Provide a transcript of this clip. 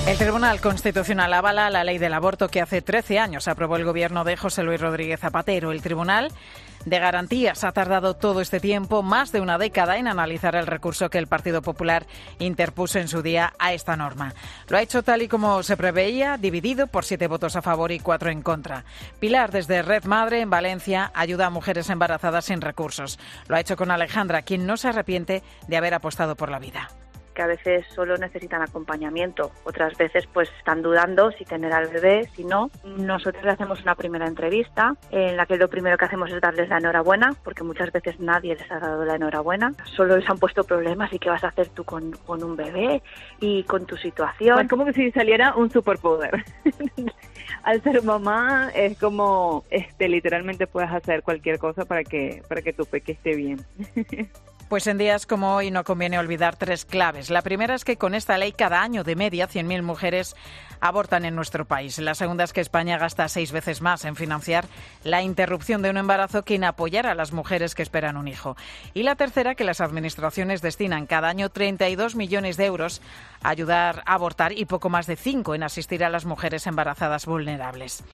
El Tribunal Constitucional avala la ley del aborto que hace 13 años aprobó el gobierno de José Luis Rodríguez Zapatero. El Tribunal de Garantías ha tardado todo este tiempo, más de una década, en analizar el recurso que el Partido Popular interpuso en su día a esta norma. Lo ha hecho tal y como se preveía, dividido por 7 votos a favor y 4 en contra. Pilar, desde Red Madre, en Valencia, ayuda a mujeres embarazadas sin recursos. Lo ha hecho con Alejandra, quien no se arrepiente de haber apostado por la vida. Que a veces solo necesitan acompañamiento, otras veces pues están dudando si tener al bebé, si no. Nosotros le hacemos una primera entrevista en la que lo primero que hacemos es darles la enhorabuena, porque muchas veces nadie les ha dado la enhorabuena, solo les han puesto problemas y qué vas a hacer tú con un bebé y con tu situación. Pues como que si saliera un superpoder. Al ser mamá es como literalmente puedes hacer cualquier cosa para que tu peque esté bien. Pues en días como hoy no conviene olvidar 3 claves. La primera es que con esta ley cada año de media 100.000 mujeres abortan en nuestro país. La segunda es que España gasta 6 veces más en financiar la interrupción de un embarazo que en apoyar a las mujeres que esperan un hijo. Y la tercera, que las administraciones destinan cada año 32 millones de euros a ayudar a abortar y poco más de 5 en asistir a las mujeres embarazadas vulnerables.